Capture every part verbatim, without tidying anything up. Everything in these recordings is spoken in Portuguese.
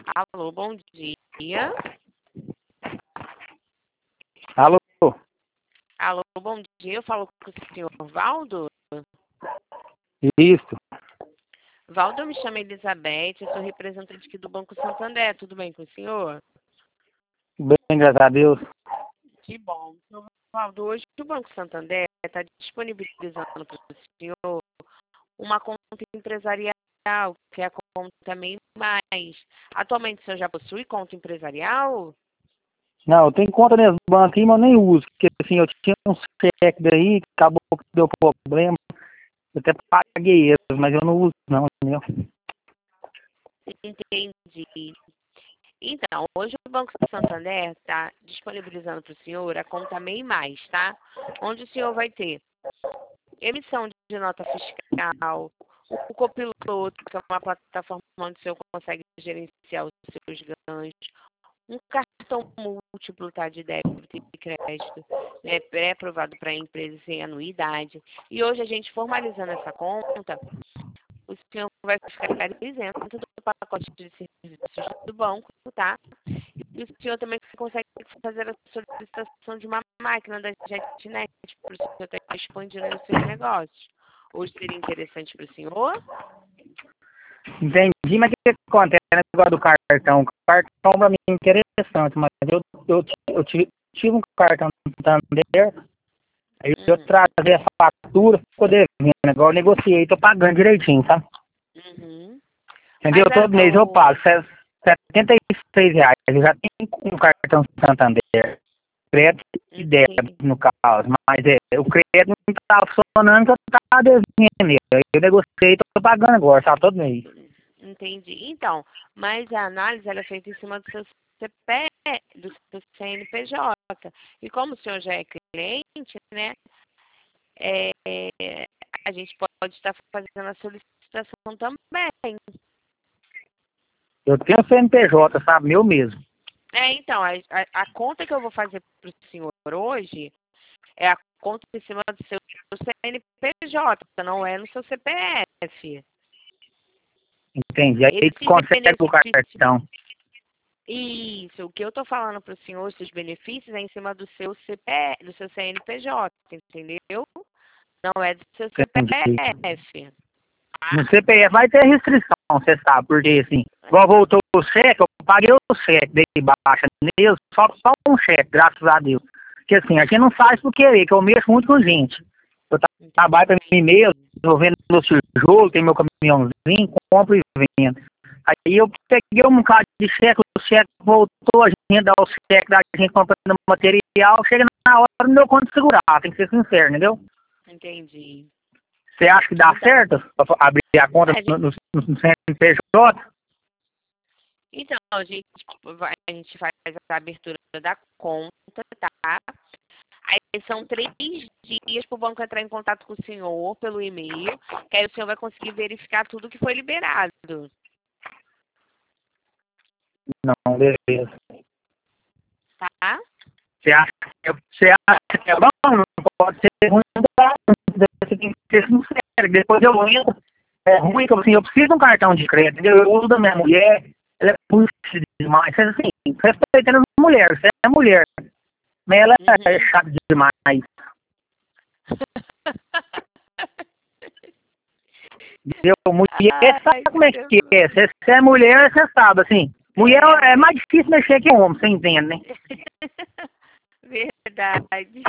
Alô, bom dia. Alô? Alô, bom dia. Eu falo com o senhor Valdo. Isso. Valdo, eu me chamo Elizabeth, eu sou representante aqui do Banco Santander. Tudo bem com o senhor? Bem, graças a Deus. Que bom. Senhor Valdo, hoje o Banco Santander está disponibilizando para o senhor uma conta empresarial, que é a conta MEI Mais. Atualmente o senhor já possui conta empresarial? Não, eu tenho conta nesse banco aí, mas eu nem uso. Porque assim, eu tinha um cheque daí, acabou que deu problema. Eu até paguei eles, mas eu não uso não, entendeu? Entendi. Então, hoje o Banco Santander está disponibilizando para o senhor a conta MEI Mais, tá? Onde o senhor vai ter emissão de nota fiscal, o copiloto, que é uma plataforma onde o senhor consegue gerenciar os seus ganhos, um cartão múltiplo, tá, de débito e crédito, né, pré-aprovado para empresas sem anuidade. E hoje a gente formalizando essa conta, o senhor vai ficar isento do pacote de serviços do banco, tá? E o senhor também consegue fazer a solicitação de uma máquina da JetNet para o senhor estar expandindo os seus negócios. Hoje seria interessante para o senhor? Entendi, mas o que, que acontece no negócio do cartão? O cartão pra mim é interessante, mas eu, eu, eu tive, tive um cartão no Santander, aí eu Uhum. trazia a fatura, ficou devendo. Agora eu negociei, tô pagando direitinho, tá? Uhum. Entendeu? Mas Todo a, mês eu o... pago setenta e seis reais. Eu já tenho um cartão Santander, crédito e débito, no caso. Mas é, o crédito não estava funcionando, que eu estava devendo nele. Aí eu negociei, tô pagando agora, tá? Todo mês. Entendi. Então, mas a análise ela é feita em cima do seu C P F, do seu C N P J. E como o senhor já é cliente, né, é, a gente pode estar fazendo a solicitação também. Eu tenho C N P J, sabe? Meu mesmo. É, então, a, a, a conta que eu vou fazer para o senhor hoje é a conta em cima do seu C N P J, não é no seu C P F. Entendi. Aí Esses consegue o benefícios. cartão. Isso, o que eu estou falando para o senhor, esses benefícios, é em cima do seu C P F, do seu C N P J, entendeu? Não é do seu Entendi. C P F. No C P F vai ter restrição, você sabe, porque assim, igual voltou o cheque, eu paguei o cheque, dei baixa nele, só, só um cheque, graças a Deus. Porque assim, a gente não faz por querer, que eu mexo muito com gente. Eu trabalho para mim mesmo, eu vendo meu tijolo, tenho meu caminhãozinho, compro e vendo. Aí eu peguei um bocado de cheque, o cheque voltou, a gente dá o cheque da gente comprando material, chega na hora do meu conto segurar, tem que ser sincero, entendeu? Entendi. Você acha que dá Então, certo pra abrir a conta é, no, no, no C N P J? então, a gente, vai, a gente faz a abertura da conta, tá? Aí são três dias para o banco entrar em contato com o senhor pelo e-mail, que aí o senhor vai conseguir verificar tudo que foi liberado. Não, beleza. Tá? Você acha, que- você acha que é bom? Não pode ser ruim, não dá. Você tem que ser sincero. Depois eu entro. É ruim que assim, eu preciso de um cartão de crédito, entendeu? Eu uso da minha mulher, ela é puxa demais. Mas, assim, respeitando as mulheres, você é mulher. Mas ela é Uhum. chata demais. Entendeu? Mulher sabe Ai, como é que Jesus. é. Se você é mulher, você sabe, assim. Mulher é mais difícil mexer que homem, você entende, né? Verdade.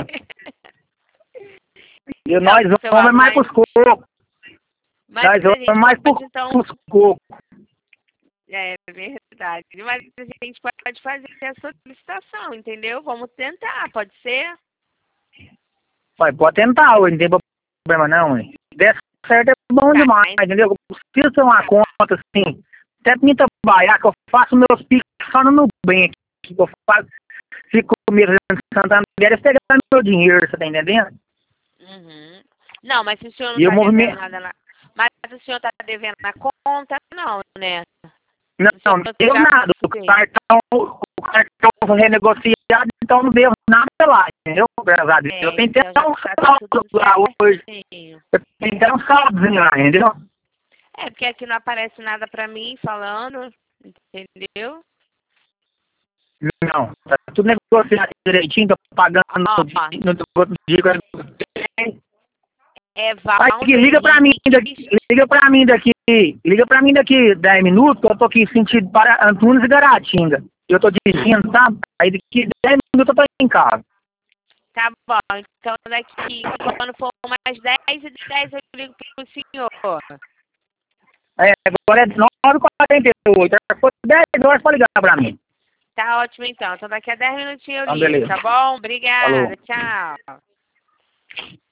E Então, nós seu homens é Aldo, mais mas, pros cocos. mas Nós a homens é gente mais pode, pros então, cocos. é verdade, mas a gente pode fazer a solicitação, entendeu? Vamos tentar, pode ser? Pode, pode tentar, ué, não tem problema não, ué. Se der certo é bom Tá, demais, entendeu? Eu preciso ter uma conta, assim, até pra mim trabalhar, que eu faço meus picos só no Nubank, que eu faço, fico mesmo em Santander, pegando meu dinheiro, você tá entendendo? uhum. Não, mas se o senhor não E o está devendo movimento... nada na... Mas o senhor está devendo na conta, não, né? Não, O senhor não deu já nada, o fez. cartão, o cartão foi renegociado, então não devo nada lá, entendeu? Graças a Deus. Eu É, tenho então até já um está saldo tudo lá hoje, certinho. eu tenho até um saldozinho lá, entendeu? É, porque aqui não aparece nada pra mim falando. Entendeu? Não, tá tudo negociado direitinho, tô pagando Ó, ó. no, no outro dia. É Pai, Valdo liga pra mim daqui, Henrique. liga pra mim daqui, liga pra mim daqui dez minutos, que eu tô aqui sentido para Antunes e Garatinga. Eu tô dirigindo, tá? Aí daqui dez minutos eu tô em casa. Tá bom, então daqui, quando for umas dez e dez eu ligo pro senhor. É, agora é nove e quarenta e oito. Se for dez horas, pode ligar pra mim. Tá ótimo então. Então daqui a dez minutinhos eu Então, ligo, beleza. tá bom? Obrigada, Falou. tchau.